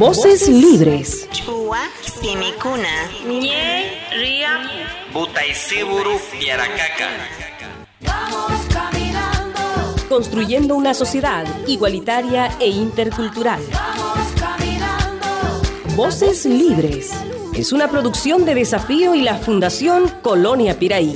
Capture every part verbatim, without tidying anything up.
Voces libres. Chua Simicuna. Nye Ria Butaisiburu Yaracaka. Vamos caminando. Construyendo una sociedad igualitaria e intercultural. Vamos caminando. Voces libres. Es una producción de Desafío y la Fundación Colonia Piraí.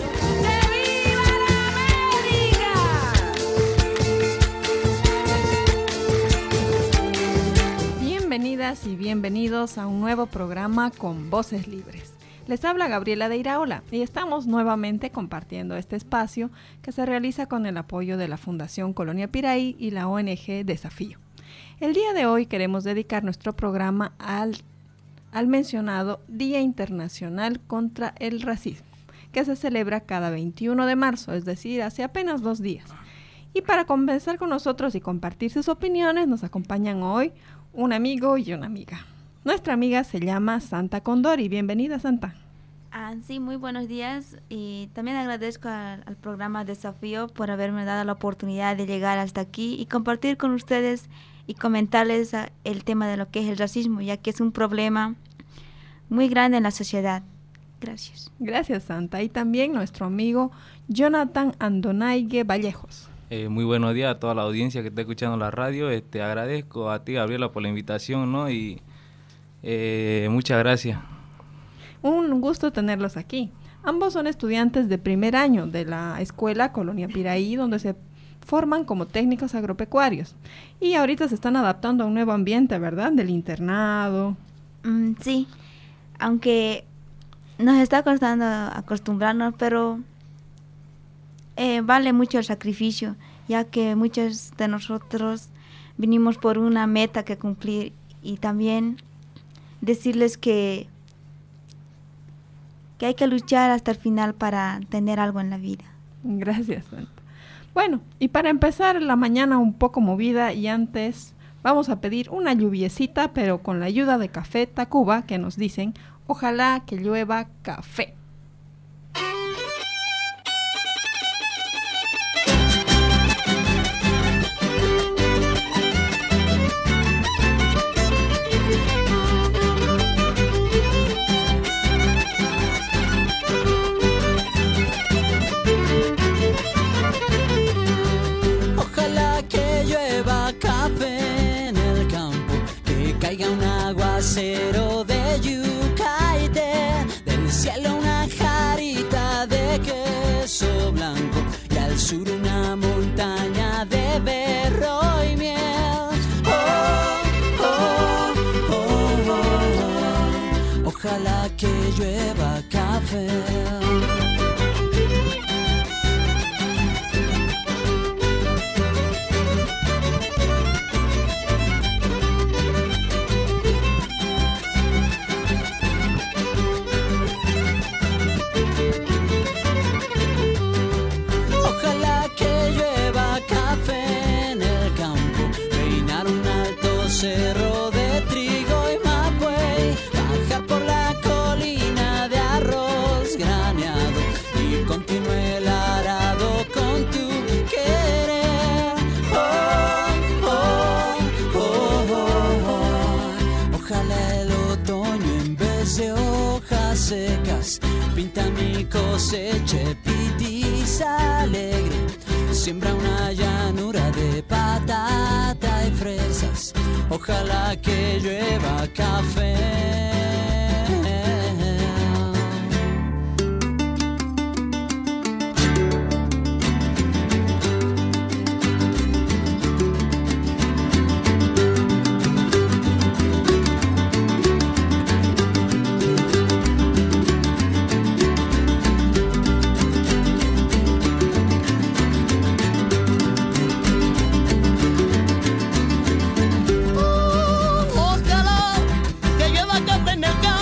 Bienvenidas y bienvenidos a un nuevo programa con Voces Libres. Les habla Gabriela de Iraola y estamos nuevamente compartiendo este espacio que se realiza con el apoyo de la Fundación Colonia Piraí y la O N G Desafío. El día de hoy queremos dedicar nuestro programa al, al mencionado Día Internacional contra el Racismo, que se celebra cada veintiuno de marzo, es decir, hace apenas dos días. Y para conversar con nosotros y compartir sus opiniones, nos acompañan hoy un amigo y una amiga. Nuestra amiga se llama Santa Condori. Bienvenida, Santa. Ah, sí, muy buenos días. Y también agradezco al, al programa Desafío por haberme dado la oportunidad de llegar hasta aquí y compartir con ustedes y comentarles a, el tema de lo que es el racismo, ya que es un problema muy grande en la sociedad. Gracias. Gracias, Santa. Y también nuestro amigo Jonathan Andonaigue Vallejos. Eh, muy buenos días a toda la audiencia que está escuchando la radio. Este, agradezco a ti, Gabriela, por la invitación, ¿no? Y eh, muchas gracias. Un gusto tenerlos aquí. Ambos son estudiantes de primer año de la escuela Colonia Piraí, donde se forman como técnicos agropecuarios. Y ahorita se están adaptando a un nuevo ambiente, ¿verdad? Del internado. Mm, sí, aunque nos está costando acostumbrarnos, pero Eh, vale mucho el sacrificio, ya que muchos de nosotros vinimos por una meta que cumplir, y también decirles que, que hay que luchar hasta el final para tener algo en la vida. Gracias, Santa. Bueno, y para empezar la mañana un poco movida, y antes vamos a pedir una lluviecita, pero con la ayuda de Café Tacuba, que nos dicen, ojalá que llueva café. Cero de yuca y té, del cielo una jarita de queso blanco y al sur una montaña de berro y miel. Oh, oh, oh, oh, ojalá que llueva café. Cerro de trigo y mapuey, bajar por la colina de arroz graneado y continúe el arado con tu querer. Oh, oh, oh, oh, oh. Ojalá el otoño en vez de hojas secas pinta mi cosecha pitiza alegre. Siembra una llanura de patata y fresas. Ojalá que llueva café. En el campo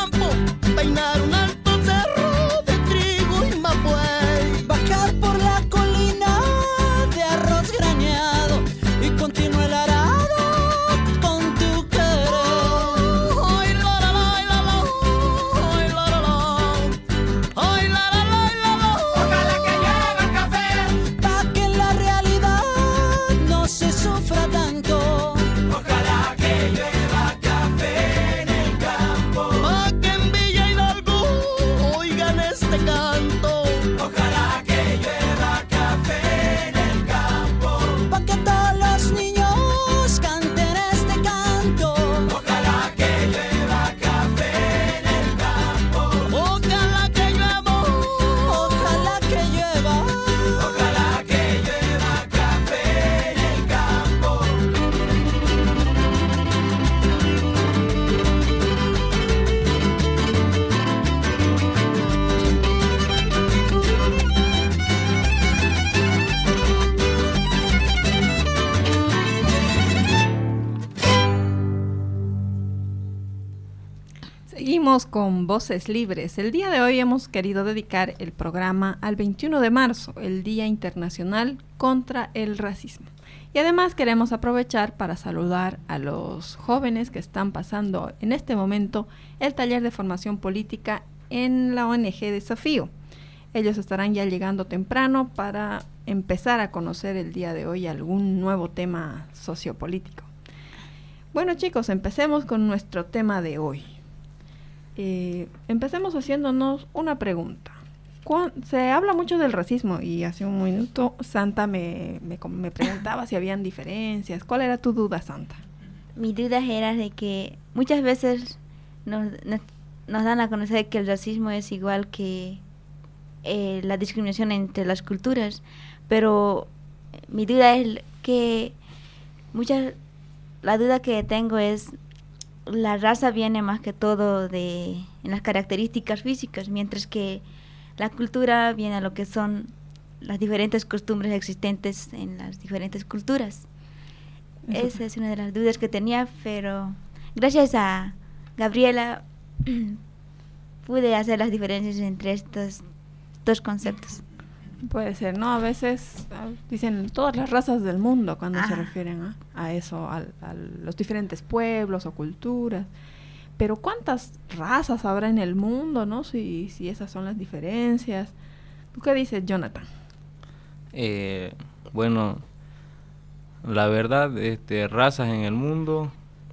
Seguimos con Voces Libres. El día de hoy hemos querido dedicar el programa al veintiuno de marzo, el Día Internacional contra el Racismo. Y además queremos aprovechar para saludar a los jóvenes que están pasando en este momento el taller de formación política en la O N G Desafío. Ellos estarán ya llegando temprano para empezar a conocer el día de hoy algún nuevo tema sociopolítico. Bueno, chicos, empecemos con nuestro tema de hoy. Eh, empecemos haciéndonos una pregunta. Se habla mucho del racismo y hace un minuto Santa me, me, me preguntaba si habían diferencias. ¿Cuál era tu duda, Santa? Mi duda era de que muchas veces nos, nos, nos dan a conocer que el racismo es igual que eh, la discriminación entre las culturas, pero mi duda es que muchas, la duda que tengo es la raza viene más que todo de en las características físicas, mientras que la cultura viene a lo que son las diferentes costumbres existentes en las diferentes culturas. Eso. Esa es una de las dudas que tenía, pero gracias a Gabriela pude hacer las diferencias entre estos dos conceptos. Puede ser, ¿no? A veces dicen todas las razas del mundo cuando Ajá. se refieren a, a eso, a, a los diferentes pueblos o culturas. Pero ¿cuántas razas habrá en el mundo, no? Si, si esas son las diferencias. ¿Tú qué dices, Jonathan? Eh, bueno, la verdad, este, razas en el mundo,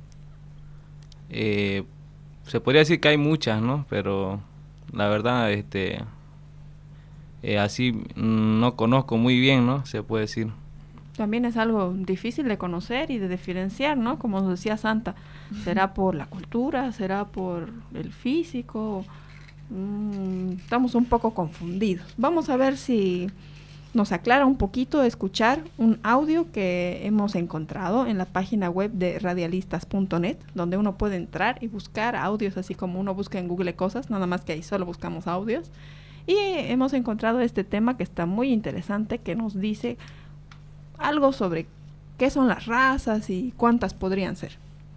eh, se podría decir que hay muchas, ¿no? Pero la verdad, este, eh, así no conozco muy bien, ¿no? Se puede decir. También es algo difícil de conocer y de diferenciar, ¿no? Como nos decía Santa, ¿será por la cultura? ¿Será por el físico? Mm, estamos un poco confundidos. Vamos a ver si nos aclara un poquito escuchar un audio que hemos encontrado en la página web de radialistas punto net, donde uno puede entrar y buscar audios, así como uno busca en Google cosas, nada más que ahí solo buscamos audios. Y hemos encontrado este tema que está muy interesante, que nos dice algo sobre qué son las razas y cuántas podrían ser.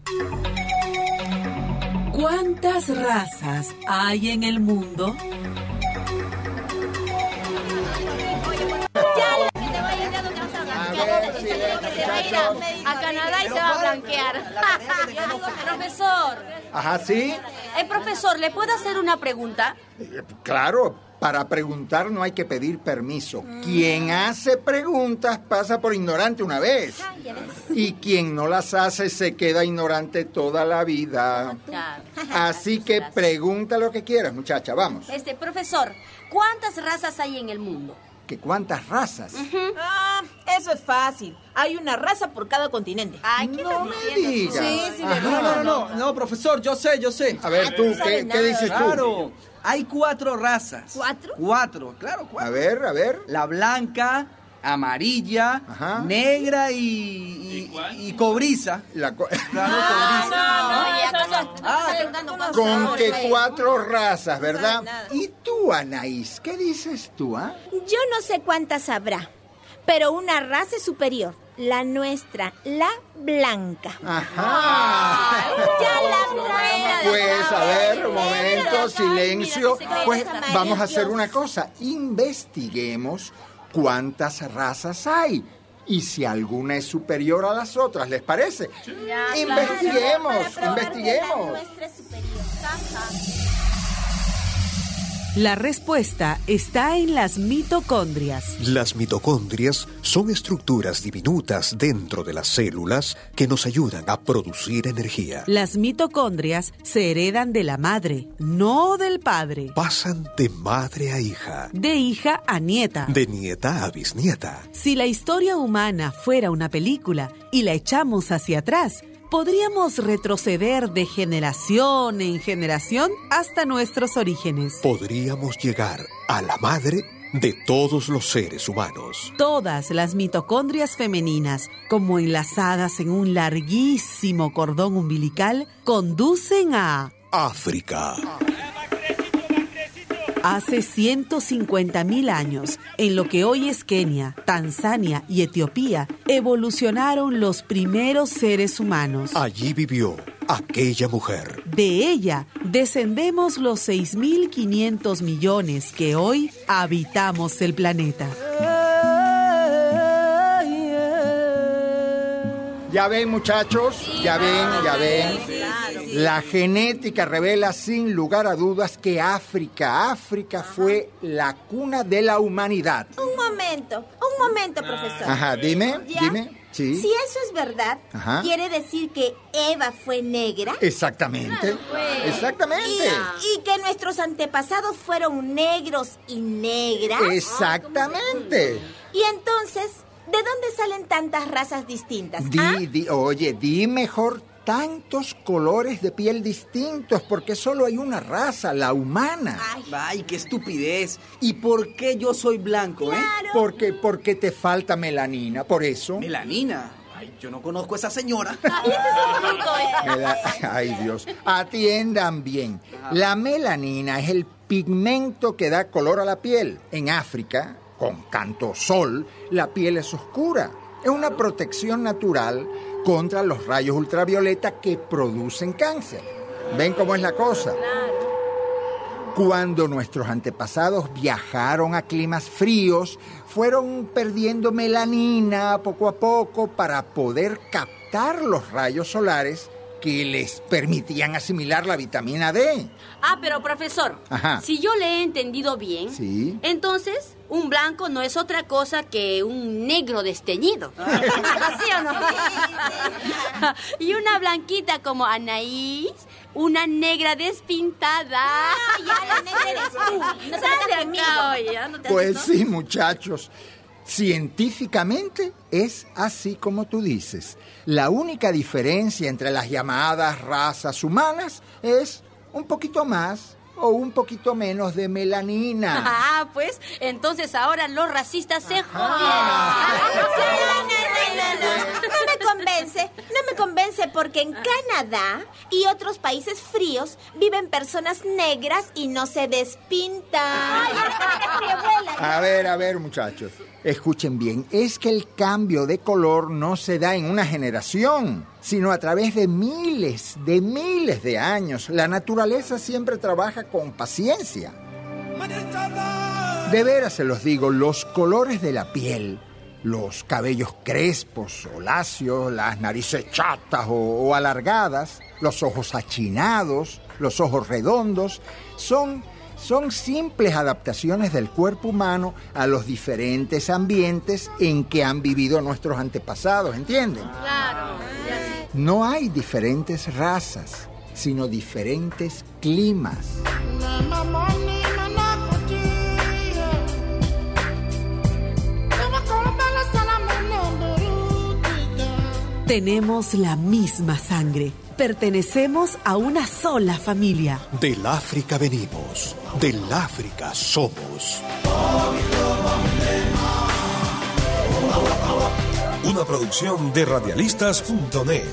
¿Cuántas razas hay en el mundo? A Canadá y se va a blanquear. Profesor. Ajá, ¿sí? Eh, profesor, ¿le puedo hacer una pregunta? Eh, claro, para preguntar no hay que pedir permiso. Mm. Quien hace preguntas pasa por ignorante una vez. Y quien no las hace se queda ignorante toda la vida. Así que pregunta lo que quieras, muchacha, vamos. Este, profesor, ¿cuántas razas hay en el mundo? ¿Que cuántas razas? Uh-huh. Ah, eso es fácil. Hay una raza por cada continente. Ay, ¿qué no me digas. Sí, sí, no, no, no, no, no, profesor, yo sé, yo sé. A ver, tú, ¿qué, ¿qué dices tú? Claro, hay cuatro razas. ¿Cuatro? Cuatro, claro, cuatro. A ver, a ver. La blanca, amarilla, Ajá. negra y, y, y, y cobriza. La co claro, ah, cobriza. No, no, no, ah, con que cuatro razas, ¿verdad? ¿Y tú, Anaís, qué dices tú, ah? Yo no sé cuántas habrá, pero una raza superior, la nuestra, la blanca. Ajá. Ya la blanca. Pues, a ver, un momento, silencio. Pues vamos a hacer una cosa, investiguemos cuántas razas hay y si alguna es superior a las otras, ¿les parece? Ya, investiguemos, claro, investiguemos. Nuestra superior. La respuesta está en las mitocondrias. Las mitocondrias son estructuras diminutas dentro de las células que nos ayudan a producir energía. Las mitocondrias se heredan de la madre, no del padre. Pasan de madre a hija. De hija a nieta. De nieta a bisnieta. Si la historia humana fuera una película y la echamos hacia atrás, podríamos retroceder de generación en generación hasta nuestros orígenes. Podríamos llegar a la madre de todos los seres humanos. Todas las mitocondrias femeninas, como enlazadas en un larguísimo cordón umbilical, conducen a África. Hace ciento cincuenta mil años, en lo que hoy es Kenia, Tanzania y Etiopía, evolucionaron los primeros seres humanos. Allí vivió aquella mujer. De ella descendemos los seis mil quinientos millones que hoy habitamos el planeta. Ya ven, muchachos, ya ven, ya ven. La genética revela sin lugar a dudas que África, África fue la cuna de la humanidad. Un momento, un momento, profesor. Ajá, dime, ¿Ya? dime. Sí. Si eso es verdad, Ajá. ¿quiere decir que Eva fue negra? Exactamente. Pues. Exactamente. Y, y que nuestros antepasados fueron negros y negras. Exactamente. Y entonces, ¿de dónde salen tantas razas distintas? Di, ¿Ah? di, oye, di mejor tantos colores de piel distintos, porque solo hay una raza, la humana. Ay, Ay qué estupidez. ¿Y por qué yo soy blanco, Claro. eh? Porque, porque te falta melanina, por eso. ¿Melanina? Ay, yo no conozco a esa señora. Mela- Ay, Dios. Atiendan bien. La melanina es el pigmento que da color a la piel. En África, con tanto sol, la piel es oscura. Es una protección natural contra los rayos ultravioleta que producen cáncer. ¿Ven cómo es la cosa? Cuando nuestros antepasados viajaron a climas fríos, fueron perdiendo melanina poco a poco para poder captar los rayos solares que les permitían asimilar la vitamina D. Ah, pero profesor, Ajá. si yo le he entendido bien, Sí. entonces un blanco no es otra cosa que un negro desteñido. ¿Sí o no? Y una blanquita como Anaís, una negra despintada. ya, la negra eres tú. No se Sal metas de conmigo. acá, oye, ¿no te Pues haces, no? sí, muchachos. Científicamente es así como tú dices. La única diferencia entre las llamadas razas humanas es un poquito más o un poquito menos de melanina. Ah, pues, entonces ahora los racistas se No, no, no, no, no me convence, no me convence porque en Canadá y otros países fríos viven personas negras y no se despintan. A ver, a ver, muchachos. Escuchen bien, es que el cambio de color no se da en una generación, sino a través de miles, de miles de años. La naturaleza siempre trabaja con paciencia. De veras se los digo, los colores de la piel, los cabellos crespos o lacios, las narices chatas o, o alargadas, los ojos achinados, los ojos redondos, son... Son simples adaptaciones del cuerpo humano a los diferentes ambientes en que han vivido nuestros antepasados, ¿entienden? Claro, ya sé. No hay diferentes razas, sino diferentes climas. Tenemos la misma sangre. Pertenecemos a una sola familia. Del África venimos, del África somos. Una producción de radialistas punto net.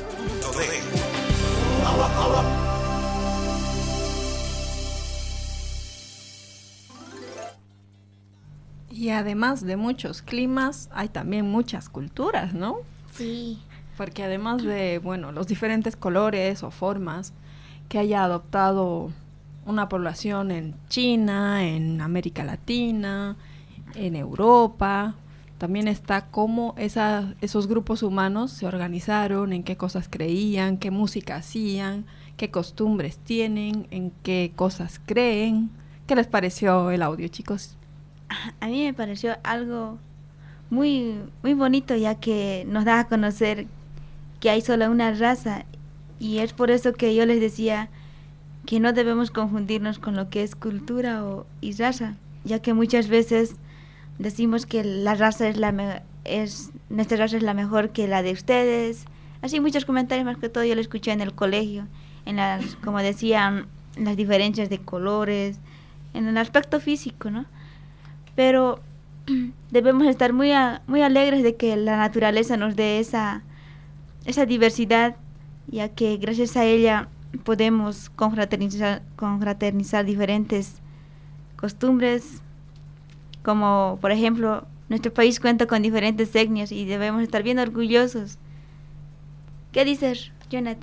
Y además de muchos climas, hay también muchas culturas, ¿no? Sí. Porque además de, bueno, los diferentes colores o formas que haya adoptado una población en China, en América Latina, en Europa, también está cómo esa, esos grupos humanos se organizaron, en qué cosas creían, qué música hacían, qué costumbres tienen, en qué cosas creen. ¿Qué les pareció el audio, chicos? A mí me pareció algo muy, muy bonito, ya que nos da a conocer que hay solo una raza, y es por eso que yo les decía que no debemos confundirnos con lo que es cultura o, y raza, ya que muchas veces decimos que la raza es la me- es nuestra raza es la mejor que la de ustedes. Así muchos comentarios, más que todo yo lo escuché en el colegio, en las, como decían, las diferencias de colores, en el aspecto físico, ¿no? Pero debemos estar muy a, muy alegres de que la naturaleza nos dé esa esa diversidad, ya que gracias a ella podemos confraternizar, confraternizar diferentes costumbres, como por ejemplo nuestro país cuenta con diferentes etnias y debemos estar bien orgullosos. ¿Qué dices, Jonathan?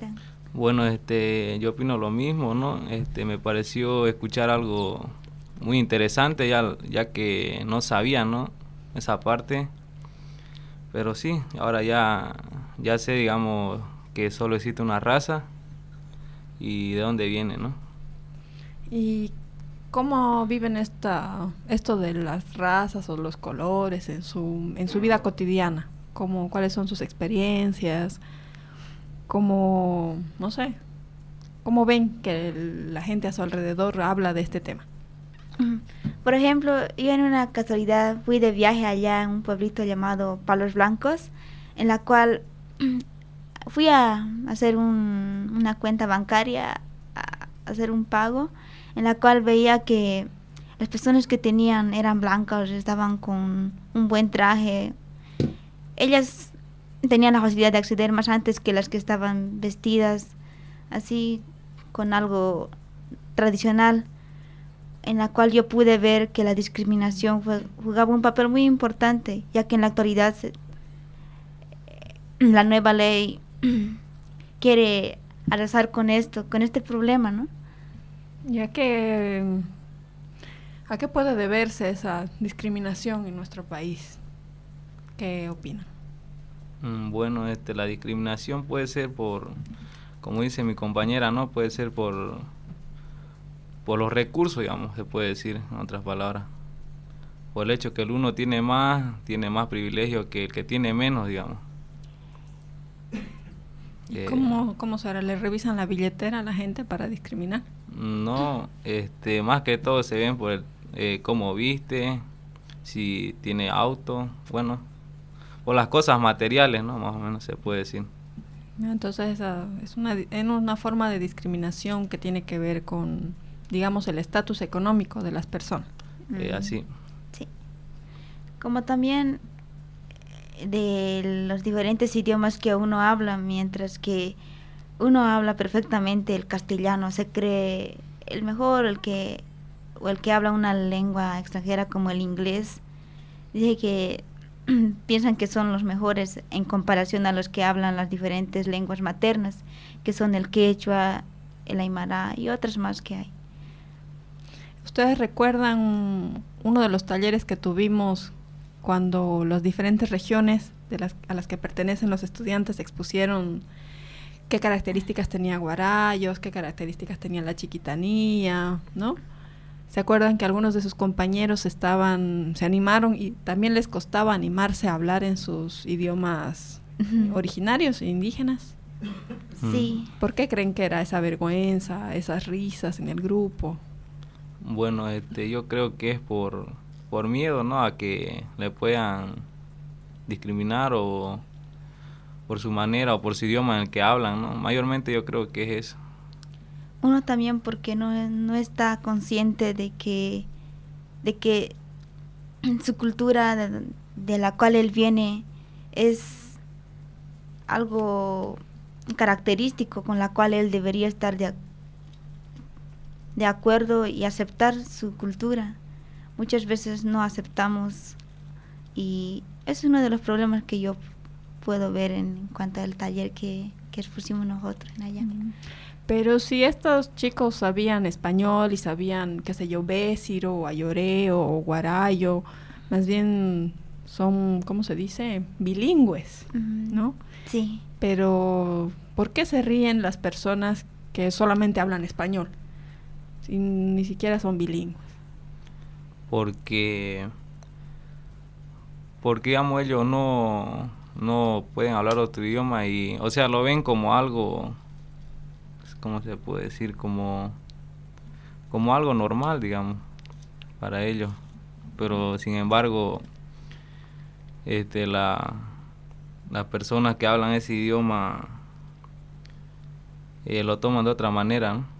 Bueno, este, yo opino lo mismo, ¿no? Este, me pareció escuchar algo muy interesante, ya, ya que no sabía, ¿no? Esa parte. Pero sí, ahora ya, ya sé, digamos, que solo existe una raza y de dónde viene, ¿no? ¿Y cómo viven esta, esto de las razas o los colores en su, en su vida cotidiana? ¿Cómo, ¿Cuáles son sus experiencias? ¿Cómo, no sé, cómo ven que el, la gente a su alrededor habla de este tema? Por ejemplo, yo en una casualidad fui de viaje allá en un pueblito llamado Palos Blancos, en la cual fui a hacer un, una cuenta bancaria, a hacer un pago, en la cual veía que las personas que tenían eran blancas, estaban con un buen traje. Ellas tenían la facilidad de acceder más antes que las que estaban vestidas así con algo tradicional, en la cual yo pude ver que la discriminación fue, jugaba un papel muy importante, ya que en la actualidad se, la nueva ley quiere arrasar con esto, con este problema, ¿no? Ya que, ¿a qué puede deberse esa discriminación en nuestro país? ¿Qué opinan? Mm, bueno, este, la discriminación puede ser por, como dice mi compañera, ¿no? Puede ser por, por los recursos, digamos, se puede decir, en otras palabras. Por el hecho que el uno tiene más, tiene más privilegios que el que tiene menos, digamos. ¿Y eh, cómo, cómo será? ¿Le revisan la billetera a la gente para discriminar? No, este, más que todo se ven por el, eh, cómo viste, si tiene auto, bueno, por las cosas materiales, ¿no? Más o menos se puede decir. Entonces esa es una, es una forma de discriminación que tiene que ver con, digamos, el estatus económico de las personas. Eh, así. Sí. Como también de los diferentes idiomas que uno habla, mientras que uno habla perfectamente el castellano, se cree el mejor, el que o el que habla una lengua extranjera como el inglés, dice que piensan que son los mejores en comparación a los que hablan las diferentes lenguas maternas, que son el quechua, el aymara y otras más que hay. ¿Ustedes recuerdan uno de los talleres que tuvimos cuando las diferentes regiones de las, a las que pertenecen los estudiantes expusieron qué características tenía Guarayos, qué características tenía la Chiquitanía, ¿no? ¿Se acuerdan que algunos de sus compañeros estaban, se animaron y también les costaba animarse a hablar en sus idiomas uh-huh. originarios, indígenas? Sí. ¿Por qué creen que era esa vergüenza, esas risas en el grupo? Bueno, este, yo creo que es por, por miedo, ¿no? A que le puedan discriminar o por su manera o por su idioma en el que hablan, ¿no? Mayormente yo creo que es eso. Uno también porque no, no está consciente de que, de que su cultura de, de la cual él viene es algo característico con la cual él debería estar de, de acuerdo y aceptar su cultura. Muchas veces no aceptamos y es uno de los problemas que yo puedo ver en cuanto al taller que, que expusimos nosotros en allá. Mm. Pero si estos chicos sabían español y sabían, qué sé yo, bésiro, o ayoreo, o guarayo, más bien son, ¿cómo se dice?, bilingües, uh-huh. ¿no? Sí. Pero, ¿por qué se ríen las personas que solamente hablan español? Si ni siquiera son bilingües. Porque, porque digamos, ellos no, no pueden hablar otro idioma y, o sea, lo ven como algo... ¿cómo se puede decir? Como, como algo normal, digamos, para ellos. Pero, sin embargo, este, la, las personas que hablan ese idioma eh, lo toman de otra manera, ¿no?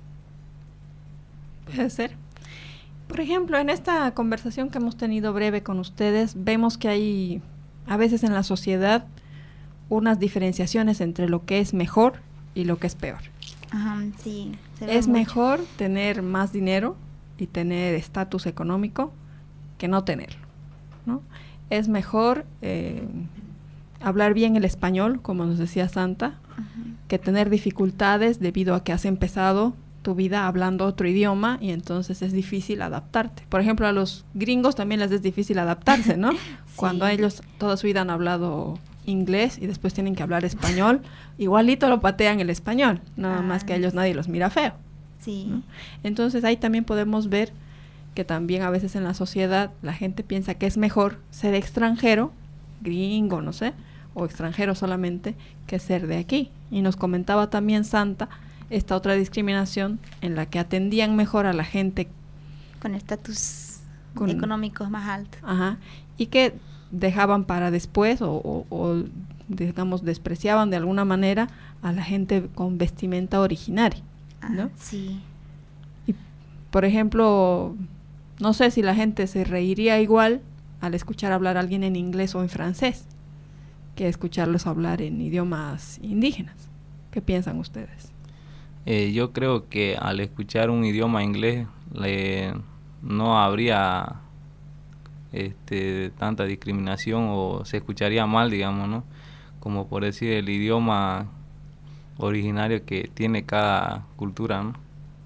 Puede ser. Por ejemplo, en esta conversación que hemos tenido breve con ustedes, vemos que hay, a veces en la sociedad, unas diferenciaciones entre lo que es mejor y lo que es peor. Ajá, sí, se ve es mucho. Mejor tener más dinero y tener estatus económico que no tenerlo, ¿no? Es mejor eh, hablar bien el español, como nos decía Santa, uh-huh. que tener dificultades debido a que has empezado tu vida hablando otro idioma y entonces es difícil adaptarte. Por ejemplo, a los gringos también les es difícil adaptarse, ¿no? Sí. Cuando ellos toda su vida han hablado inglés y después tienen que hablar español, igualito lo patean el español, nada ah, más que a ellos nadie los mira feo. Sí. ¿No? Entonces ahí también podemos ver que también a veces en la sociedad la gente piensa que es mejor ser extranjero, gringo, no sé, o extranjero solamente, que ser de aquí. Y nos comentaba también Santa esta otra discriminación en la que atendían mejor a la gente con estatus económicos más altos. Ajá, y que dejaban para después o, o, o digamos despreciaban de alguna manera a la gente con vestimenta originaria, ¿no? Ah, sí. Y por ejemplo, no sé si la gente se reiría igual al escuchar hablar a alguien en inglés o en francés que escucharlos hablar en idiomas indígenas. ¿Qué piensan ustedes? Eh, yo creo que al escuchar un idioma inglés le, no habría este, tanta discriminación o se escucharía mal, digamos, ¿no? Como por decir el idioma originario que tiene cada cultura, ¿no?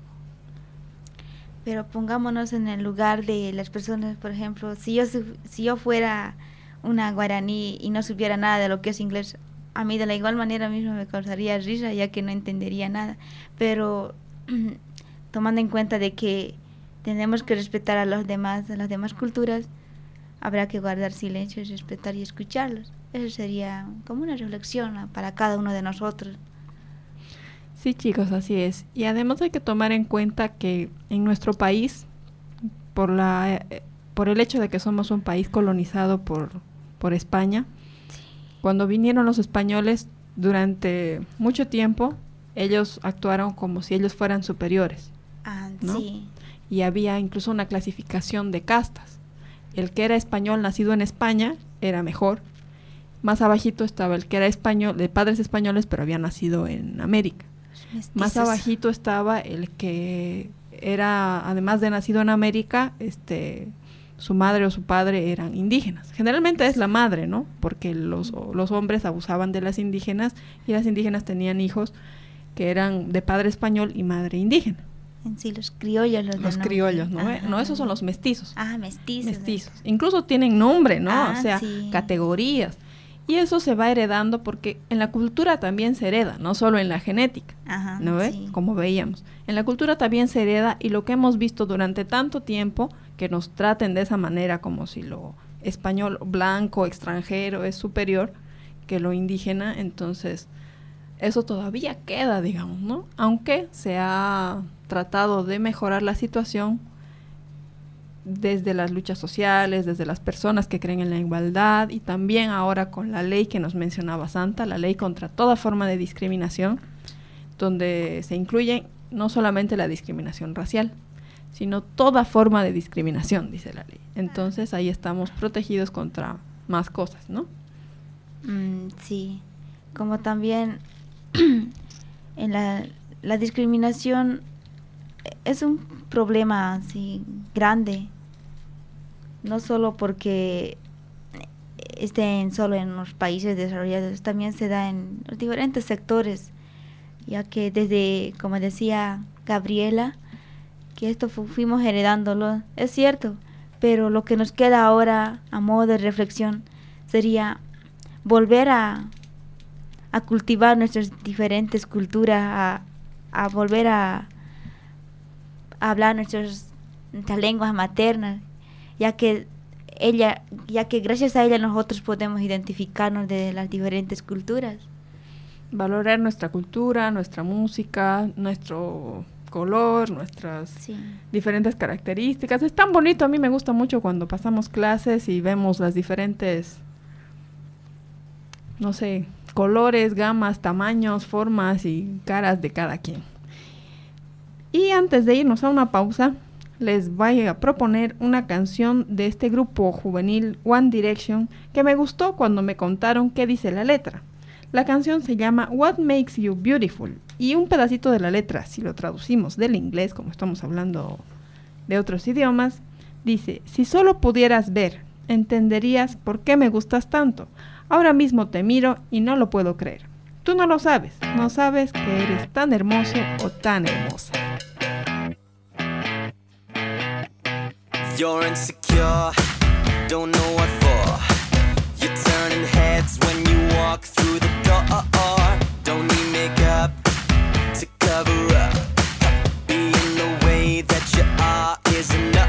Pero pongámonos en el lugar de las personas, por ejemplo, si yo si yo fuera una guaraní y no supiera nada de lo que es inglés, a mí de la igual manera mismo me causaría risa, ya que no entendería nada. Pero tomando en cuenta de que tenemos que respetar a los demás, a las demás culturas, habrá que guardar silencio, respetar y escucharlos. Eso sería como una reflexión, ¿no?, para cada uno de nosotros. Sí, chicos, así es. Y además hay que tomar en cuenta que en nuestro país, por la eh, por el hecho de que somos un país colonizado por, por España, sí. Cuando vinieron los españoles, durante mucho tiempo, ellos actuaron como si ellos fueran superiores, ah, ¿no? Sí. Y había incluso una clasificación de castas. El que era español nacido en España era mejor. Más abajito estaba el que era español, de padres españoles, pero había nacido en América. Mestizos. Más abajito estaba el que era, además de nacido en América, este, su madre o su padre eran indígenas. Generalmente es la madre, ¿no? Porque los, los hombres abusaban de las indígenas y las indígenas tenían hijos que eran de padre español y madre indígena. En sí, los criollos. Los, los criollos, ¿no? Ajá. No, esos son los mestizos. Ah, mestizos. Mestizos. Incluso tienen nombre, ¿no? Ah, o sea, sí. categorías. Y eso se va heredando porque en la cultura también se hereda, no solo en la genética, Ajá, ¿no ve? sí. Como veíamos. En la cultura también se hereda y lo que hemos visto durante tanto tiempo, que nos traten de esa manera como si lo español, blanco, extranjero es superior que lo indígena, entonces eso todavía queda, digamos, ¿no? Aunque se ha tratado de mejorar la situación desde las luchas sociales, desde las personas que creen en la igualdad y también ahora con la ley que nos mencionaba Santa, la ley contra toda forma de discriminación, donde se incluye no solamente la discriminación racial, sino toda forma de discriminación, dice la ley. Entonces ahí estamos protegidos contra más cosas, ¿no? Mm, sí, como también en la, la discriminación es un problema así grande, no solo porque estén solo en los países desarrollados, también se da en los diferentes sectores, ya que desde, como decía Gabriela, que esto fu- fuimos heredándolo, es cierto, pero lo que nos queda ahora a modo de reflexión sería volver a, a cultivar nuestras diferentes culturas, a, a volver a a hablar nuestras, nuestras lenguas maternas, ya que ella, ya que gracias a ella nosotros podemos identificarnos de las diferentes culturas. Valorar nuestra cultura, nuestra música, nuestro color, nuestras sí. diferentes características. Es tan bonito, a mí me gusta mucho cuando pasamos clases y vemos las diferentes, no sé, colores, gamas, tamaños, formas y caras de cada quien. Y antes de irnos a una pausa, les voy a proponer una canción de este grupo juvenil One Direction que me gustó cuando me contaron qué dice la letra. La canción se llama What Makes You Beautiful y un pedacito de la letra, si lo traducimos del inglés, como estamos hablando de otros idiomas, dice: si solo pudieras ver, entenderías por qué me gustas tanto. Ahora mismo te miro y no lo puedo creer. Tú no lo sabes, no sabes que eres tan hermoso o tan hermosa. You're insecure, don't know what for. You're turning heads when you walk through the door. Don't need makeup to cover up. Being the way that you are is enough.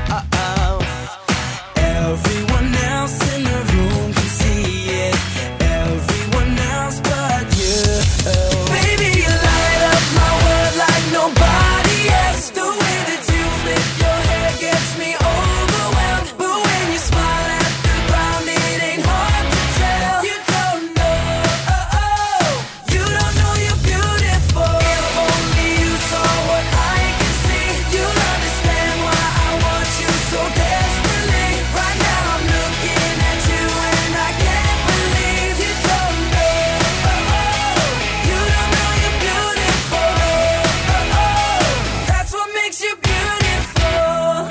Everyone else in the room can see it. Everyone else but you. Baby, you light up my world like nobody else. The way that you flip your hair gets me overwhelmed. But when you smile at the ground, it ain't hard to tell. You don't know, oh, oh, you don't know you're beautiful. If only you saw what I can see, you'll understand why I want you so desperately. Right now I'm looking at you and I can't believe you don't know, oh, oh, you don't know you're beautiful. Oh, oh, that's what makes you beautiful.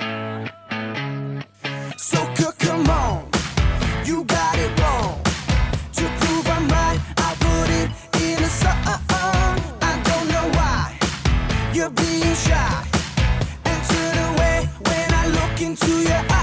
So c- come on, you got it wrong. To prove I'm right, I put it in a song. I don't know why you're being shy and turn away when I look into your eyes.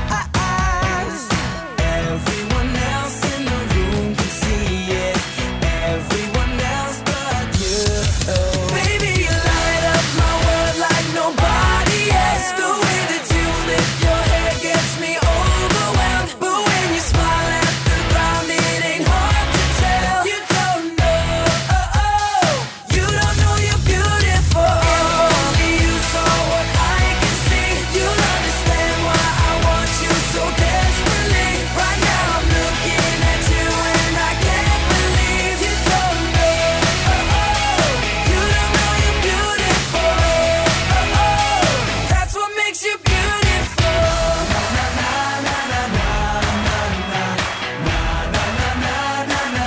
Everyone else in the room can see it. Everyone else but you. Baby, you light up my world like nobody else. The way that you flip your hair gets me overwhelmed. But when you smile at the ground, it ain't hard to tell. You don't know, oh, oh, you don't know you're beautiful. If only you saw what I can see, you'll understand why I want you so desperately. Right now I'm looking at you and I can't believe you don't know, oh, oh, you don't know you're beautiful. Oh, oh, that's what makes you beautiful. Na na na na na na na na na na na na na.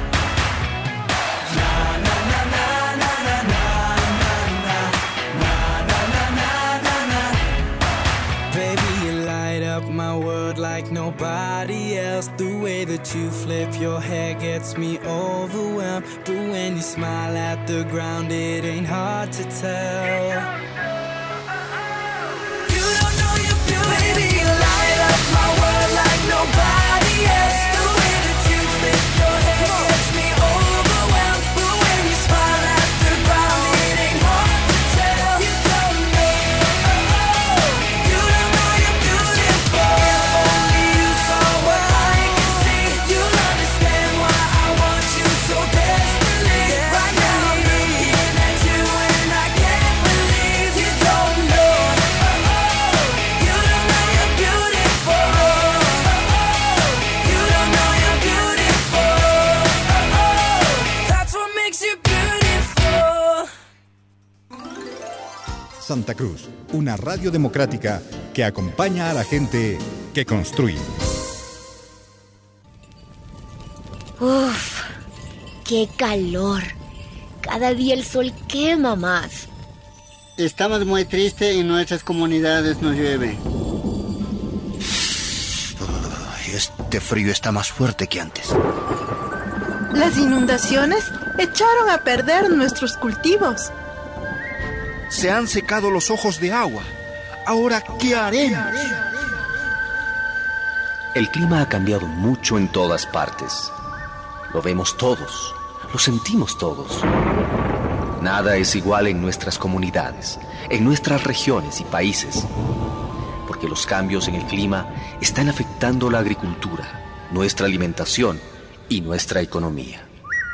Na na na na na na na na na na na na. Baby, you light up my world like nobody else. The way that you flip your hair gets me overwhelmed. But when you smile at the ground, it ain't hard to tell. You don't know you're beautiful. Baby, you light up my world like nobody else. The way that you flip your hair gets me overwhelmed. But when you smile at the ground, it ain't hard to tell. You don't know, oh, oh, you don't know you're beautiful. If only you saw what I can see, you'll understand why I want you so desperately. Right now I'm looking at you and I can't believe you don't know, oh, oh, you don't know you're beautiful. Oh, oh, you don't know you're beautiful. Oh, oh, that's what makes you beautiful. Santa Cruz, una radio democrática que acompaña a la gente que construye. Uf, qué calor. Cada día el sol quema más. Estamos muy tristes y en nuestras comunidades no llueve. Este frío está más fuerte que antes. Las inundaciones echaron a perder nuestros cultivos. Se han secado los ojos de agua. Ahora, ¿qué haremos? El clima ha cambiado mucho en todas partes. Lo vemos todos, lo sentimos todos. Nada es igual en nuestras comunidades, en nuestras regiones y países, porque los cambios en el clima están afectando la agricultura, nuestra alimentación y nuestra economía.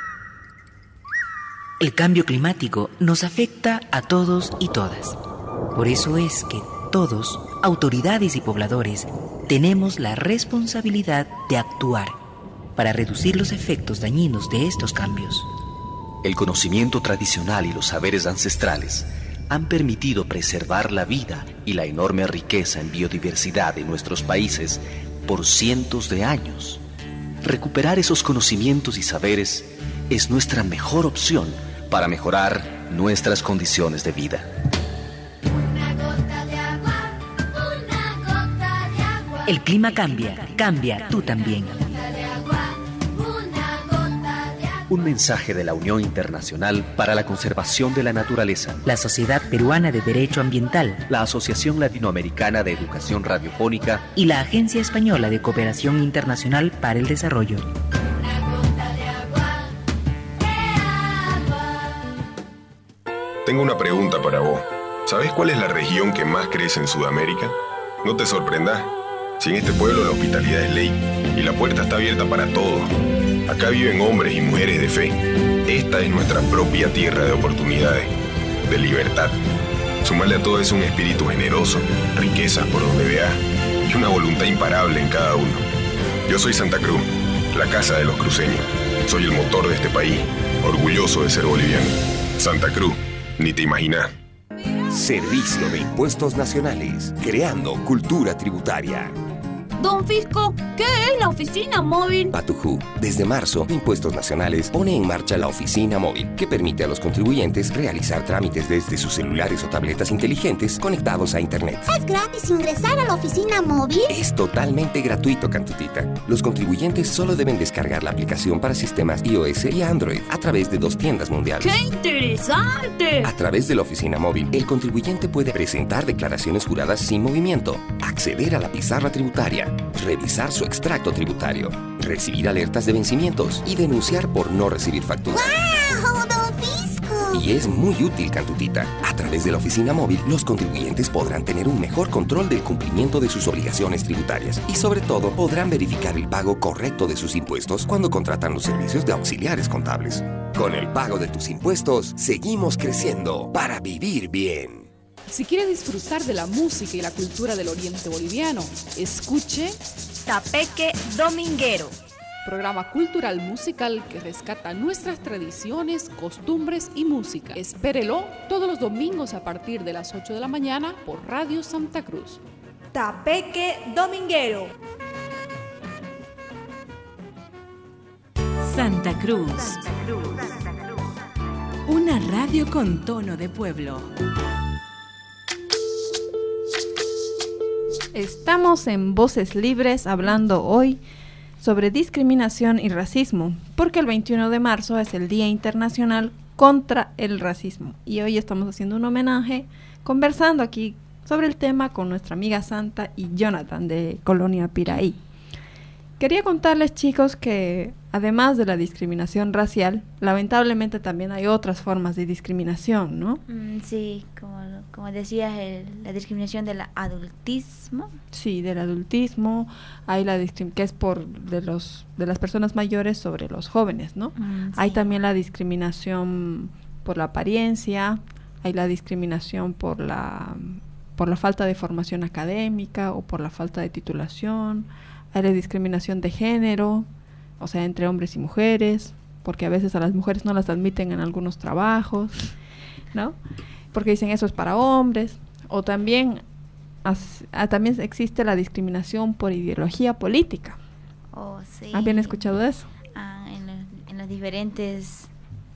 El cambio climático nos afecta a todos y todas. Por eso es que todos, autoridades y pobladores, tenemos la responsabilidad de actuar para reducir los efectos dañinos de estos cambios. El conocimiento tradicional y los saberes ancestrales han permitido preservar la vida y la enorme riqueza en biodiversidad de nuestros países por cientos de años. Recuperar esos conocimientos y saberes es nuestra mejor opción para mejorar nuestras condiciones de vida. El clima cambia, cambia tú también. Un mensaje de la Unión Internacional para la Conservación de la Naturaleza, la Sociedad Peruana de Derecho Ambiental, la Asociación Latinoamericana de Educación Radiofónica y la Agencia Española de Cooperación Internacional para el Desarrollo. Tengo una pregunta para vos. ¿Sabés cuál es la región que más crece en Sudamérica? No te sorprendas. Si en este pueblo la hospitalidad es ley y la puerta está abierta para todos. Acá viven hombres y mujeres de fe. Esta es nuestra propia tierra de oportunidades, de libertad. Sumarle a todo eso un espíritu generoso, riquezas por donde veas y una voluntad imparable en cada uno. Yo soy Santa Cruz, la casa de los cruceños. Soy el motor de este país, orgulloso de ser boliviano. Santa Cruz, ni te imaginas. Servicio de Impuestos Nacionales, creando cultura tributaria. Don Fisco, ¿qué es la oficina móvil? Patujú, desde marzo, Impuestos Nacionales pone en marcha la oficina móvil, que permite a los contribuyentes realizar trámites desde sus celulares o tabletas inteligentes conectados a Internet. ¿Es gratis ingresar a la oficina móvil? Es totalmente gratuito, Cantutita. Los contribuyentes solo deben descargar la aplicación para sistemas iOS y Android a través de dos tiendas mundiales. ¡Qué interesante! A través de la oficina móvil, el contribuyente puede presentar declaraciones juradas sin movimiento, acceder a la pizarra tributaria, revisar su extracto tributario, recibir alertas de vencimientos y denunciar por no recibir facturas. ¡Wow, don Fisco! Y es muy útil, Cantutita. A través de la oficina móvil, los contribuyentes podrán tener un mejor control del cumplimiento de sus obligaciones tributarias y, sobre todo, podrán verificar el pago correcto de sus impuestos cuando contratan los servicios de auxiliares contables. Con el pago de tus impuestos, seguimos creciendo para vivir bien. Si quiere disfrutar de la música y la cultura del oriente boliviano, escuche Tapeque Dominguero, programa cultural musical que rescata nuestras tradiciones, costumbres y música. Espérelo todos los domingos a partir de las ocho de la mañana por Radio Santa Cruz. Tapeque Dominguero. Santa Cruz. Santa Cruz. Una radio con tono de pueblo. Estamos en Voces Libres hablando hoy sobre discriminación y racismo, porque el veintiuno de marzo es el Día Internacional contra el Racismo. Y hoy estamos haciendo un homenaje, conversando aquí sobre el tema con nuestra amiga Santa y Jonathan de Colonia Piraí. Quería contarles, chicos, que además de la discriminación racial, lamentablemente también hay otras formas de discriminación, ¿no? Mm, sí, como, como decías, el, la discriminación del adultismo. Sí, del adultismo, hay la discrim- que es por de los de las personas mayores sobre los jóvenes, ¿no? Mm, hay sí. También la discriminación por la apariencia, hay la discriminación por la por la falta de formación académica o por la falta de titulación. Hay la discriminación de género, o sea, entre hombres y mujeres, porque a veces a las mujeres no las admiten en algunos trabajos, ¿no? Porque dicen eso es para hombres. O también, as, a, también existe la discriminación por ideología política. Oh, sí. ¿Han bien escuchado eso? Ah, en, lo, en las diferentes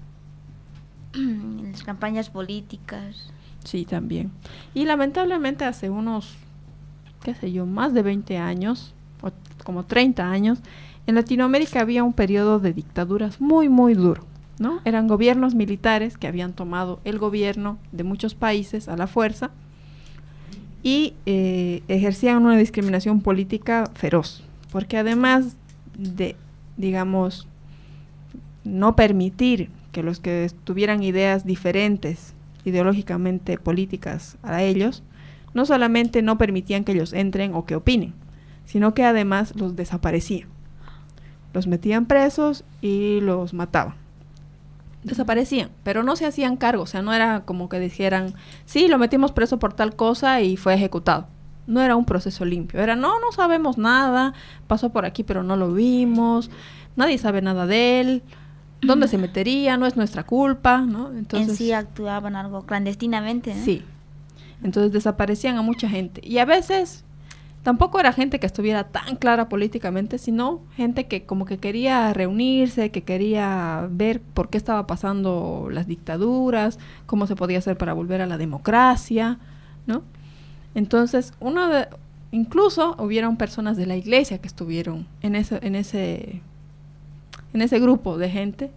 en las campañas políticas. Sí, también. Y lamentablemente hace unos, qué sé yo, más de veinte años, o como treinta años, en Latinoamérica había un periodo de dictaduras muy, muy duro, ¿no? Eran gobiernos militares que habían tomado el gobierno de muchos países a la fuerza y eh, ejercían una discriminación política feroz, porque además de, digamos, no permitir que los que tuvieran ideas diferentes ideológicamente políticas a ellos, no solamente no permitían que ellos entren o que opinen, sino que además los desaparecían. Los metían presos y los mataban. Desaparecían, pero no se hacían cargo, o sea, no era como que dijeran, sí, lo metimos preso por tal cosa y fue ejecutado. No era un proceso limpio, era, no, no sabemos nada, pasó por aquí pero no lo vimos, nadie sabe nada de él, ¿dónde se metería? No es nuestra culpa, ¿no? Entonces, en sí actuaban algo clandestinamente, ¿no? Sí, entonces desaparecían a mucha gente, y a veces tampoco era gente que estuviera tan clara políticamente, sino gente que como que quería reunirse, que quería ver por qué estaba pasando las dictaduras, cómo se podía hacer para volver a la democracia, ¿no? Entonces, uno de, incluso hubieron personas de la iglesia que estuvieron en ese, en ese, en ese grupo de gente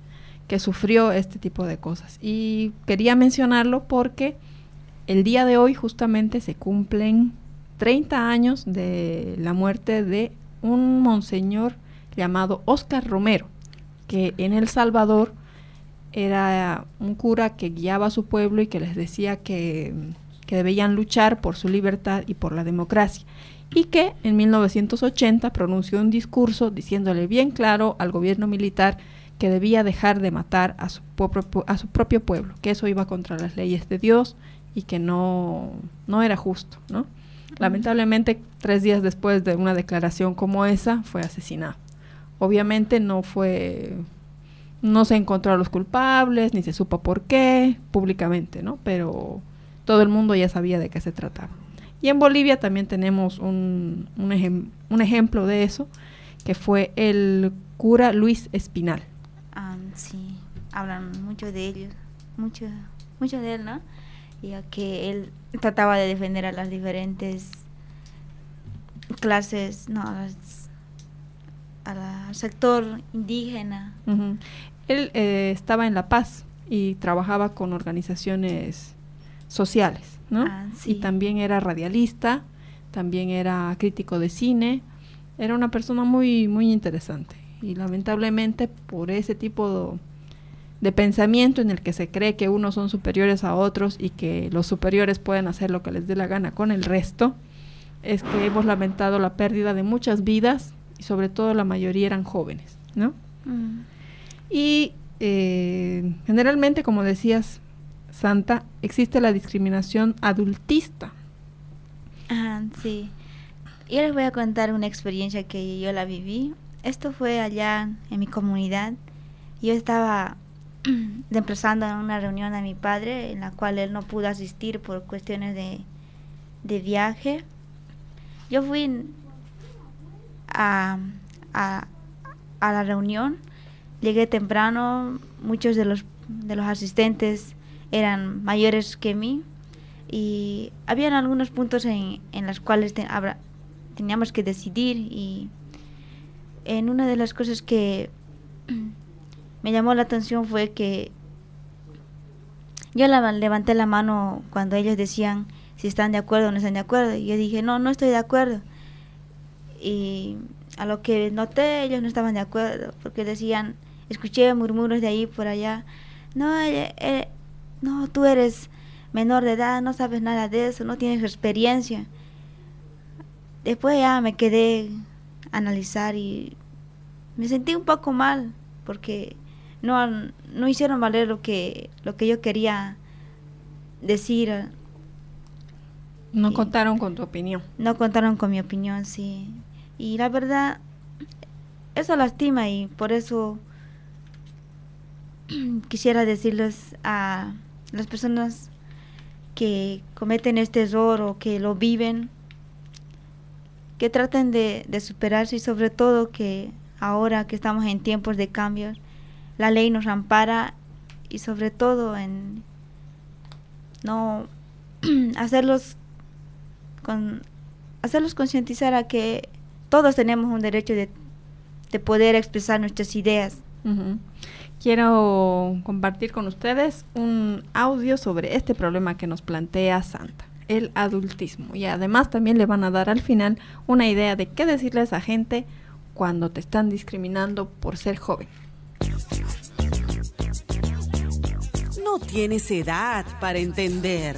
que sufrió este tipo de cosas. Y quería mencionarlo porque el día de hoy justamente se cumplen treinta años de la muerte de un monseñor llamado Óscar Romero, que en El Salvador era un cura que guiaba a su pueblo y que les decía que, que debían luchar por su libertad y por la democracia, y que en mil novecientos ochenta pronunció un discurso diciéndole bien claro al gobierno militar que debía dejar de matar a su, propio, a su propio pueblo, que eso iba contra las leyes de Dios y que no, no era justo, ¿no? Uh-huh. Lamentablemente, tres días después de una declaración como esa, fue asesinado. Obviamente no fue, no se encontró a los culpables, ni se supo por qué, públicamente, ¿no? Pero todo el mundo ya sabía de qué se trataba. Y en Bolivia también tenemos un, un, ejem, un ejemplo de eso, que fue el cura Luis Espinal. Um, sí, hablan mucho de ellos, mucho, mucho de él, ¿no? Ya que él trataba de defender a las diferentes clases, no, a las, a la, al sector indígena. Uh-huh. Él eh, estaba en La Paz y trabajaba con organizaciones sociales, ¿no? Ah, sí. Y también era radialista, también era crítico de cine, era una persona muy, muy interesante. Y lamentablemente por ese tipo de, de pensamiento en el que se cree que unos son superiores a otros y que los superiores pueden hacer lo que les dé la gana con el resto, es que hemos lamentado la pérdida de muchas vidas y sobre todo la mayoría eran jóvenes, ¿no? Mm. Y eh, generalmente, como decías, Santa, existe la discriminación adultista. Ah, sí. Yo les voy a contar una experiencia que yo la viví. Esto fue allá en mi comunidad. Yo estaba reemplazando en una reunión a mi padre, en la cual él no pudo asistir por cuestiones de, de viaje. Yo fui a, a, a la reunión, llegué temprano, muchos de los, de los asistentes eran mayores que mí y habían algunos puntos en, en los cuales te, habrá, teníamos que decidir, y en una de las cosas que me llamó la atención fue que yo la, levanté la mano cuando ellos decían si están de acuerdo o no están de acuerdo, y yo dije no, no estoy de acuerdo, y a lo que noté ellos no estaban de acuerdo porque decían, escuché murmuros de ahí por allá, no, eh, eh, no, tú eres menor de edad, no sabes nada de eso, no tienes experiencia. Después ya me quedé a analizar y me sentí un poco mal porque no, no hicieron valer lo que, lo que yo quería decir. No y contaron con tu opinión. No contaron con mi opinión, sí. Y la verdad, eso lastima, y por eso quisiera decirles a las personas que cometen este error o que lo viven, que traten de, de superarse, y sobre todo que ahora que estamos en tiempos de cambios, la ley nos ampara, y sobre todo en no hacerlos con hacerlos concientizar a que todos tenemos un derecho de, de poder expresar nuestras ideas. Uh-huh. Quiero compartir con ustedes un audio sobre este problema que nos plantea Santa, el adultismo, y además también le van a dar al final una idea de qué decirle a esa gente cuando te están discriminando por ser joven. No tienes edad para entender.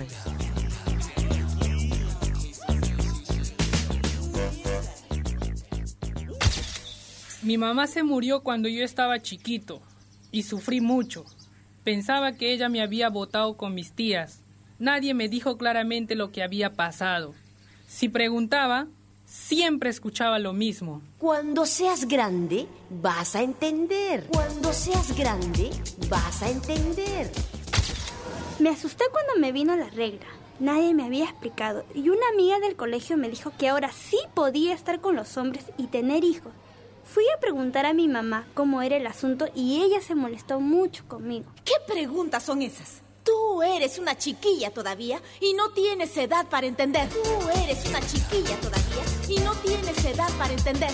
Mi mamá se murió cuando yo estaba chiquito y sufrí mucho. Pensaba que ella me había botado con mis tías. Nadie me dijo claramente lo que había pasado. Si preguntaba, siempre escuchaba lo mismo. Cuando seas grande, vas a entender. Cuando seas grande, vas a entender. Me asusté cuando me vino la regla. Nadie me había explicado y una amiga del colegio me dijo que ahora sí podía estar con los hombres y tener hijos. Fui a preguntar a mi mamá cómo era el asunto y ella se molestó mucho conmigo. ¿Qué preguntas son esas? Tú eres una chiquilla todavía y no tienes edad para entender. Tú eres una chiquilla todavía y no tienes edad para entender.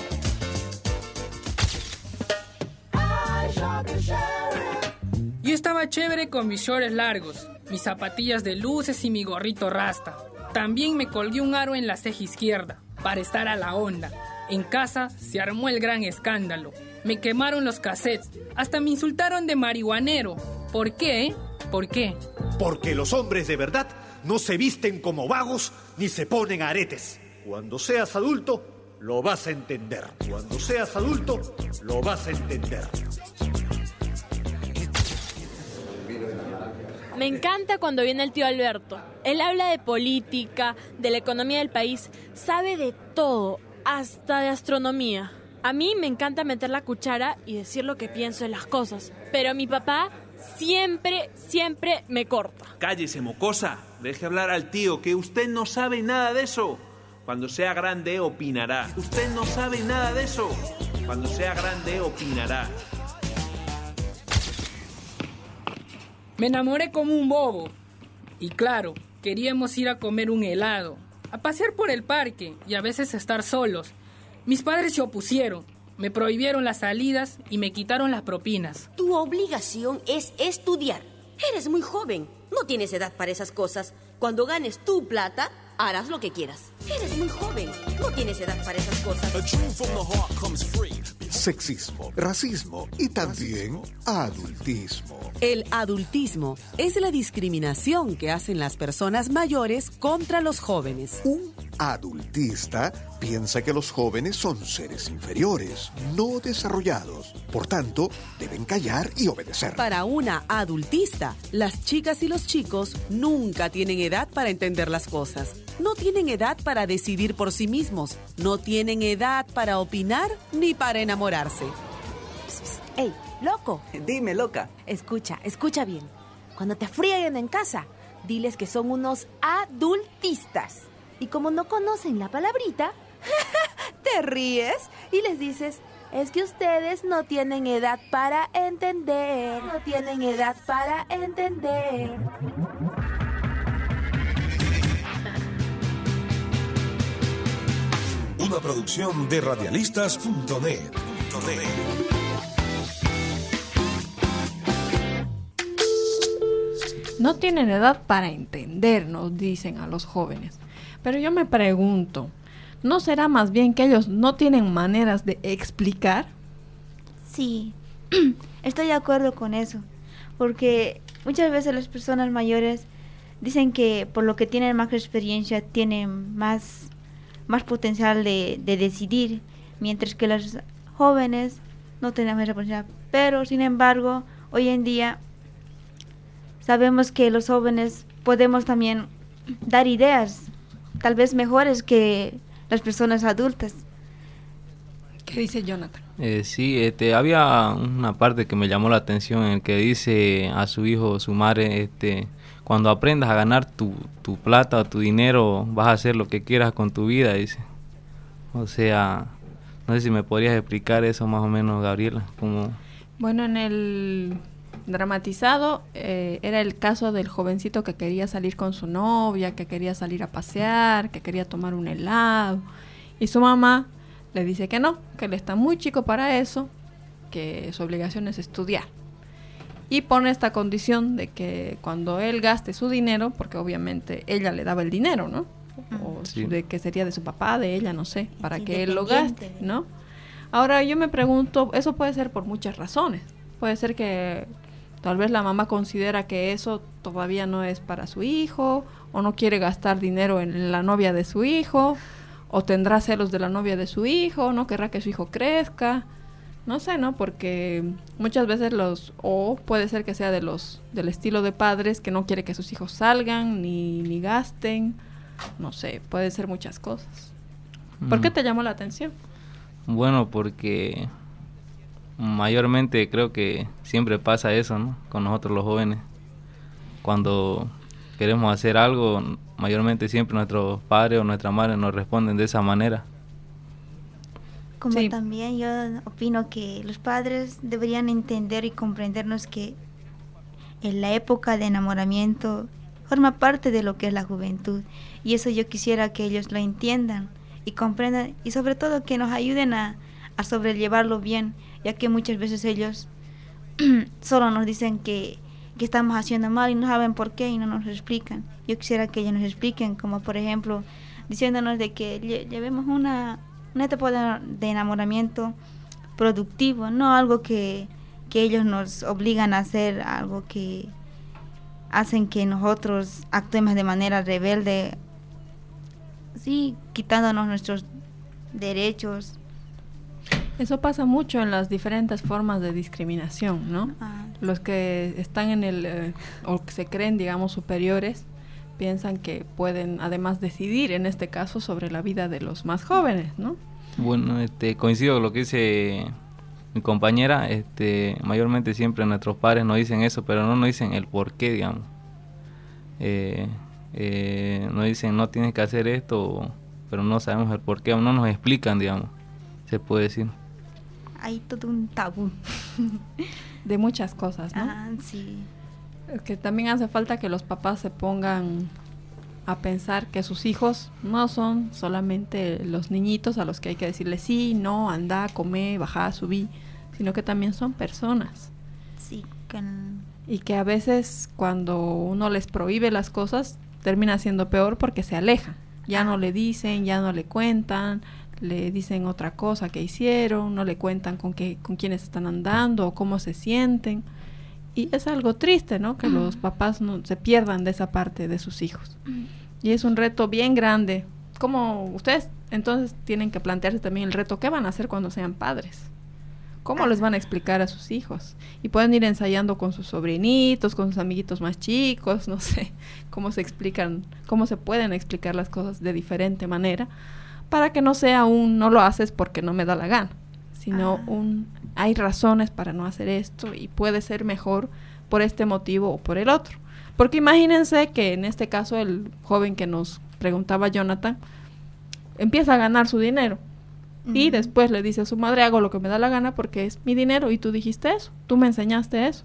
estaba chévere con mis shorts largos, mis zapatillas de luces y mi gorrito rasta. También me colgué un aro en la ceja izquierda, para estar a la onda. En casa se armó el gran escándalo. Me quemaron los cassettes, hasta me insultaron de marihuanero. ¿Por qué? ¿Por qué? Porque los hombres de verdad no se visten como vagos ni se ponen aretes. Cuando seas adulto, lo vas a entender. Cuando seas adulto, lo vas a entender. Me encanta cuando viene el tío Alberto. Él habla de política, de la economía del país, sabe de todo, hasta de astronomía. A mí me encanta meter la cuchara y decir lo que pienso de las cosas, pero mi papá siempre, siempre me corta. Cállese, mocosa. Deje hablar al tío, que usted no sabe nada de eso. Cuando sea grande, opinará. Usted no sabe nada de eso. Cuando sea grande, opinará. Me enamoré como un bobo. Y claro, queríamos ir a comer un helado, a pasear por el parque y a veces estar solos. Mis padres se opusieron, me prohibieron las salidas y me quitaron las propinas. Tu obligación es estudiar. Eres muy joven, no tienes edad para esas cosas. Cuando ganes tu plata, harás lo que quieras. Eres muy joven, no tienes edad para esas cosas. Sexismo, racismo y también adultismo. El adultismo es la discriminación que hacen las personas mayores contra los jóvenes. Un adultista piensa que los jóvenes son seres inferiores, no desarrollados. Por tanto, deben callar y obedecer. Para una adultista, las chicas y los chicos nunca tienen edad para entender las cosas. No tienen edad para decidir por sí mismos. No tienen edad para opinar ni para enamorarse. Psst, psst. ¡Ey, loco! Dime, loca. Escucha, escucha bien. Cuando te frieguen en casa, diles que son unos adultistas. Y como no conocen la palabrita, te ríes y les dices, es que ustedes no tienen edad para entender. No tienen edad para entender. Una producción de radialistas punto net. No tienen edad para entender, nos dicen a los jóvenes. Pero yo me pregunto, ¿no será más bien que ellos no tienen maneras de explicar? Sí, estoy de acuerdo con eso. Porque muchas veces las personas mayores dicen que por lo que tienen más experiencia, tienen más... más potencial de, de decidir, mientras que los jóvenes no tenemos esa potencial. Pero, sin embargo, hoy en día sabemos que los jóvenes podemos también dar ideas, tal vez mejores que las personas adultas. ¿Qué dice Jonathan? Eh, sí, este, había una parte que me llamó la atención en el que dice a su hijo, su madre, este... cuando aprendas a ganar tu, tu plata o tu dinero, vas a hacer lo que quieras con tu vida, dice. O sea, no sé si me podrías explicar eso más o menos, Gabriela. Como... Bueno, en el dramatizado eh, era el caso del jovencito que quería salir con su novia, que quería salir a pasear, que quería tomar un helado. Y su mamá le dice que no, que él está muy chico para eso, que su obligación es estudiar. Y pone esta condición de que cuando él gaste su dinero, porque obviamente ella le daba el dinero, ¿no? O sí. De que sería de su papá, de ella, no sé, para que él lo gaste, ¿no? Ahora yo me pregunto, eso puede ser por muchas razones. Puede ser que tal vez la mamá considera que eso todavía no es para su hijo, o no quiere gastar dinero en la novia de su hijo, o tendrá celos de la novia de su hijo, no querrá que su hijo crezca. No sé, ¿no? Porque muchas veces los... O puede ser que sea de los del estilo de padres que no quiere que sus hijos salgan ni, ni gasten. No sé, puede ser muchas cosas. ¿Por mm. qué te llamó la atención? Bueno, porque mayormente creo que siempre pasa eso, ¿no? Con nosotros los jóvenes. Cuando queremos hacer algo, mayormente siempre nuestros padres o nuestras madres nos responden de esa manera. Como Sí. también yo opino que los padres deberían entender y comprendernos que en la época de enamoramiento forma parte de lo que es la juventud, y eso yo quisiera que ellos lo entiendan y comprendan, y sobre todo que nos ayuden a, a sobrellevarlo bien, ya que muchas veces ellos solo nos dicen que que estamos haciendo mal y no saben por qué y no nos explican. Yo quisiera que ellos nos expliquen, como por ejemplo, diciéndonos de que lle- llevemos una, una etapa de, de enamoramiento productivo, no algo que, que ellos nos obligan a hacer, algo que hacen que nosotros actuemos de manera rebelde, sí, quitándonos nuestros derechos. Eso pasa mucho en las diferentes formas de discriminación, ¿no? Ah. Los que están en el, eh, o que se creen, digamos, superiores, piensan que pueden además decidir, en este caso, sobre la vida de los más jóvenes, ¿no? Bueno, este, coincido con lo que dice mi compañera, este, mayormente siempre nuestros padres nos dicen eso, pero no nos dicen el por qué, digamos. Eh, eh, nos dicen, no tienes que hacer esto, pero no sabemos el por qué, o no nos explican, digamos, se puede decir. Hay todo un tabú. De muchas cosas, ¿no? Ah, sí. Que también hace falta que los papás se pongan a pensar que sus hijos no son solamente los niñitos a los que hay que decirles sí, no, anda, come, baja, subí, sino que también son personas. Sí, con... Y que a veces cuando uno les prohíbe las cosas termina siendo peor porque se alejan. Ya ah. no le dicen, ya no le cuentan, le dicen otra cosa que hicieron, no le cuentan con qué, con quiénes están andando o cómo se sienten. Y es algo triste, ¿no? Que uh-huh. los papás no se pierdan de esa parte de sus hijos. Uh-huh. Y es un reto bien grande. Como ustedes entonces tienen que plantearse también el reto, ¿qué van a hacer cuando sean padres? ¿Cómo uh-huh. les van a explicar a sus hijos? Y pueden ir ensayando con sus sobrinitos, con sus amiguitos más chicos, no sé, cómo se explican, cómo se pueden explicar las cosas de diferente manera, para que no sea un no lo haces porque no me da la gana, sino uh-huh. un hay razones para no hacer esto y puede ser mejor por este motivo o por el otro. Porque imagínense que en este caso el joven que nos preguntaba Jonathan empieza a ganar su dinero uh-huh. y después le dice a su madre, hago lo que me da la gana porque es mi dinero y tú dijiste eso, tú me enseñaste eso.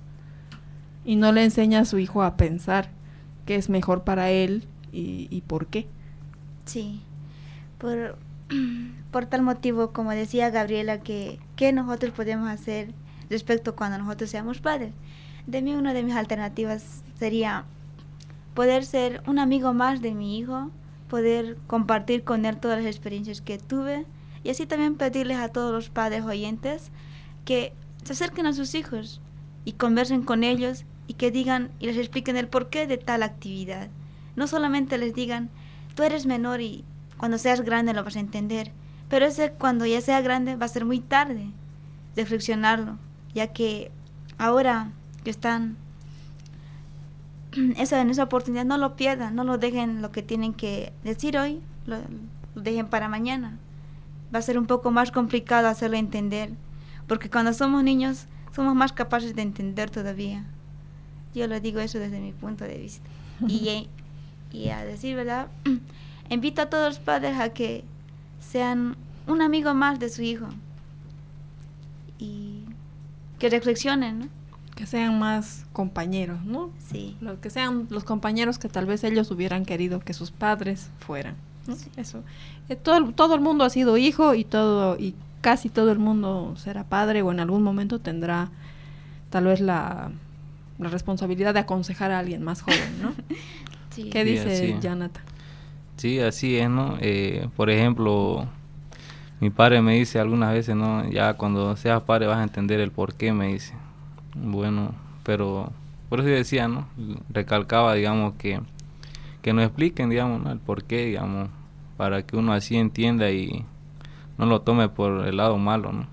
Y no le enseña a su hijo a pensar qué es mejor para él y, y por qué. Sí, por... Por tal motivo, como decía Gabriela, que, que nosotros podemos hacer respecto cuando nosotros seamos padres. De mí, una de mis alternativas sería poder ser un amigo más de mi hijo, poder compartir con él todas las experiencias que tuve y así también pedirles a todos los padres oyentes que se acerquen a sus hijos y conversen con ellos y que digan y les expliquen el porqué de tal actividad. No solamente les digan, tú eres menor y cuando seas grande lo vas a entender, pero ese cuando ya sea grande va a ser muy tarde reflexionarlo, ya que ahora que están esa, en esa oportunidad no lo pierdan, no lo dejen lo que tienen que decir hoy, lo, lo dejen para mañana. Va a ser un poco más complicado hacerlo entender, porque cuando somos niños somos más capaces de entender todavía. Yo lo digo eso desde mi punto de vista. y, y a decir verdad, invito a todos los padres a que sean un amigo más de su hijo y que reflexionen, ¿no? Que sean más compañeros, ¿no? Sí. Lo, que sean los compañeros que tal vez ellos hubieran querido que sus padres fueran, ¿no? Sí. Eso. Eh, todo, todo el mundo ha sido hijo y todo y casi todo el mundo será padre o en algún momento tendrá tal vez la, la responsabilidad de aconsejar a alguien más joven, ¿no? Sí. ¿Qué dice sí, Jonathan? Sí, así es, ¿no? Eh, por ejemplo, mi padre me dice algunas veces, ¿no? Ya cuando seas padre vas a entender el por qué, me dice. Bueno, pero por eso yo decía, ¿no? Recalcaba, digamos, que, que nos expliquen, digamos, ¿no? El por qué, digamos, para que uno así entienda y no lo tome por el lado malo, ¿no?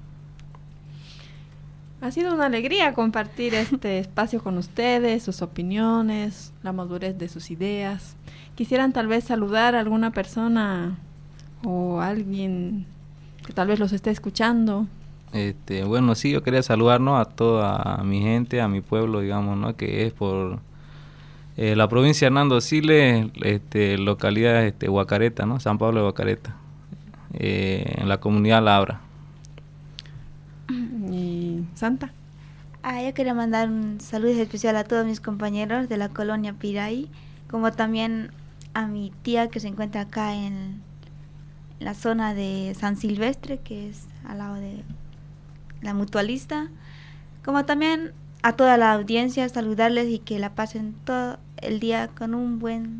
Ha sido una alegría compartir este espacio con ustedes, sus opiniones, la madurez de sus ideas. ¿Quisieran tal vez saludar a alguna persona o alguien que tal vez los esté escuchando? Este, bueno, sí, yo quería saludar, ¿no? A toda mi gente, a mi pueblo, digamos, ¿no? Que es por eh, la provincia de Hernando Siles, este, localidad este, Guacareta, ¿no? San Pablo de Guacareta, eh, en la comunidad Labra. ¿Y Santa? Ah, yo quería mandar un saludo especial a todos mis compañeros de la colonia Piray, como también a mi tía que se encuentra acá en la zona de San Silvestre, que es al lado de la Mutualista, como también a toda la audiencia, saludarles y que la pasen todo el día con un buen...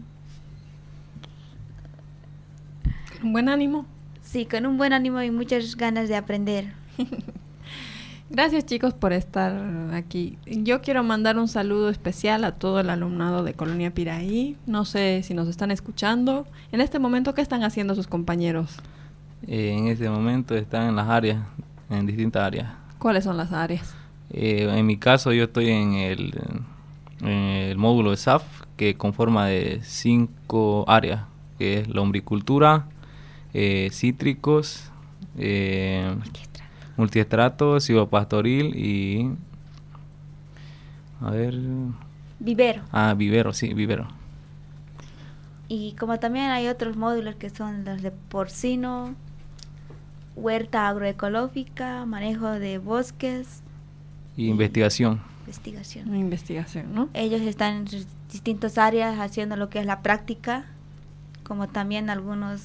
¿Un buen ánimo? Sí, con un buen ánimo y muchas ganas de aprender. Gracias, chicos, por estar aquí. Yo quiero mandar un saludo especial a todo el alumnado de Colonia Piraí. No sé si nos están escuchando. En este momento, ¿qué están haciendo sus compañeros? Eh, en este momento están en las áreas, en distintas áreas. ¿Cuáles son las áreas? Eh, en mi caso, yo estoy en el, en el módulo de S A F, que conforma de cinco áreas, que es lombricultura, eh, cítricos, eh, multiestrato, silvopastoril y... A ver... Vivero. Ah, vivero, sí, vivero. Y como también hay otros módulos que son los de porcino, huerta agroecológica, manejo de bosques. Y investigación. Investigación. Investigación, ¿no? Ellos están en sus distintas áreas haciendo lo que es la práctica, como también algunos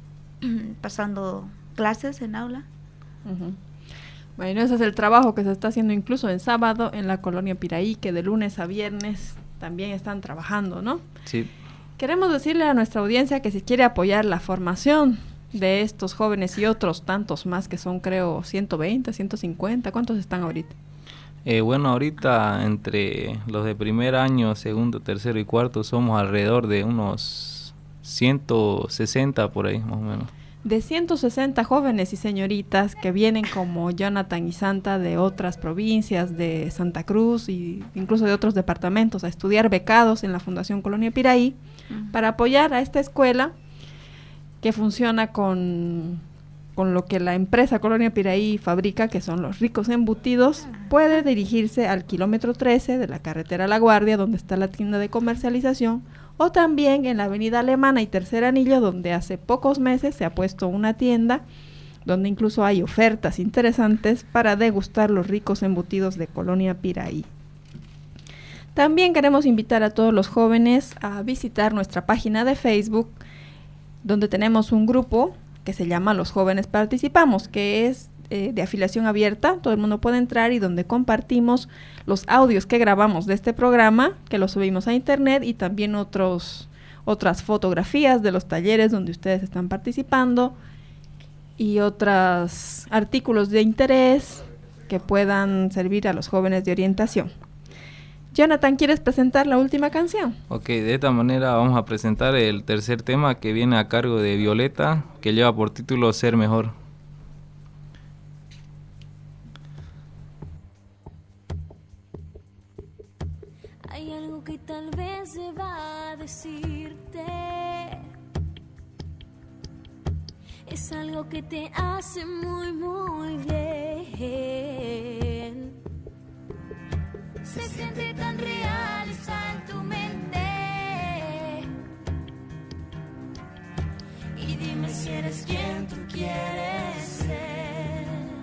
pasando clases en aula. Uh-huh. Bueno, ese es el trabajo que se está haciendo incluso en sábado en la Colonia Piraí, que de lunes a viernes también están trabajando, ¿no? Sí. Queremos decirle a nuestra audiencia que si quiere apoyar la formación de estos jóvenes y otros tantos más, que son creo ciento veinte, ciento cincuenta, ¿cuántos están ahorita? Eh, bueno, ahorita entre los de primer año, segundo, tercero y cuarto somos alrededor de unos ciento sesenta por ahí, más o menos. De ciento sesenta jóvenes y señoritas que vienen como Jonathan y Santa de otras provincias, de Santa Cruz e incluso de otros departamentos a estudiar becados en la Fundación Colonia Piraí, uh-huh, para apoyar a esta escuela que funciona con, con lo que la empresa Colonia Piraí fabrica, que son los ricos embutidos. Puede dirigirse al kilómetro trece de la carretera La Guardia, donde está la tienda de comercialización, o también en la avenida Alemana y Tercer Anillo, donde hace pocos meses se ha puesto una tienda, donde incluso hay ofertas interesantes para degustar los ricos embutidos de Colonia Piraí. También queremos invitar a todos los jóvenes a visitar nuestra página de Facebook, donde tenemos un grupo que se llama Los Jóvenes Participamos, que es eh, de afiliación abierta, todo el mundo puede entrar, y donde compartimos los audios que grabamos de este programa, que los subimos a internet, y también otros otras fotografías de los talleres donde ustedes están participando y otros artículos de interés que puedan servir a los jóvenes de orientación. Jonathan, ¿quieres presentar la última canción? Ok, de esta manera vamos a presentar el tercer tema, que viene a cargo de Violeta, que lleva por título Ser Mejor. Hay algo que tal vez se va a decirte, es algo que te hace muy, muy bien. Se siente tan real, está en tu mente. Y dime si eres quien tú quieres ser.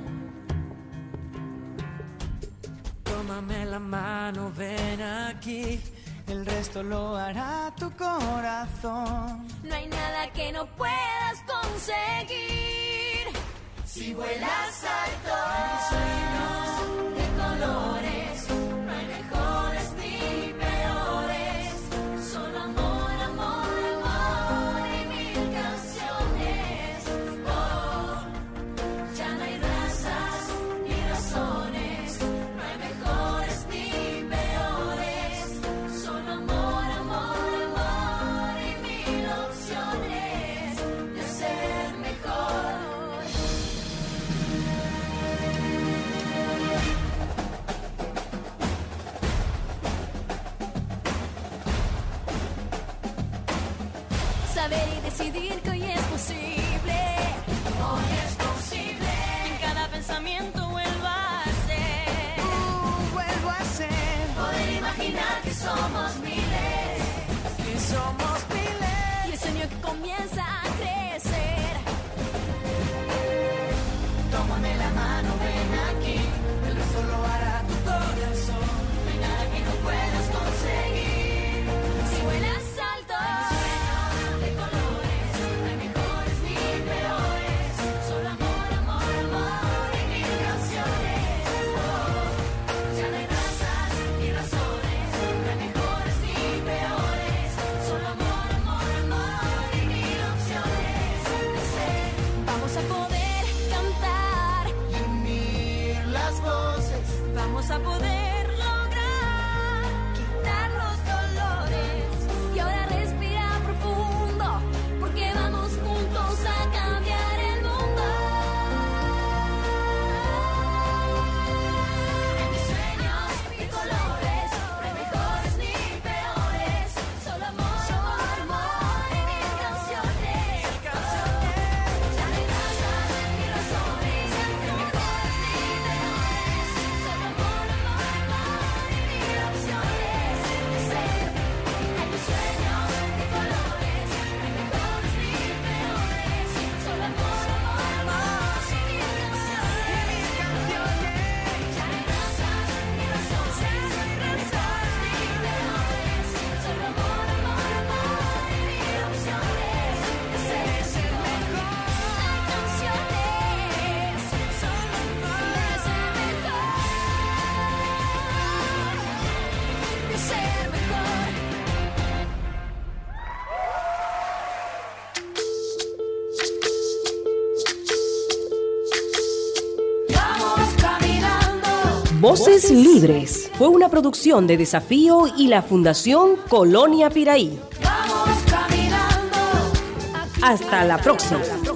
Tómame la mano, ven aquí. El resto lo hará tu corazón. No hay nada que no puedas conseguir si vuelas alto. Sueños de colores, no hay mejores ni peores. Solo amor, amor, amor y mil canciones. Oh, ya no hay razas ni razones, no hay mejores ni peores. Solo amor, amor, amor y mil opciones de ser mejor. Saber y decidir que hoy es posible. Hoy es posible. En cada pensamiento vuelvo a ser. Uh, vuelvo a ser. Poder imaginar que somos miles. Que somos miles. Y el sueño que comienza a crecer. Tómame la mano, ven aquí. El resto lo hará tu corazón. No hay nada que no puedas conseguir si vuelas alto. De colores, no hay mejores ni peores. Solo amor, amor, amor y mil canciones. Oh, ya no hay razas Voces Libres fue una producción de Desafío y la Fundación Colonia Piraí. Hasta la próxima.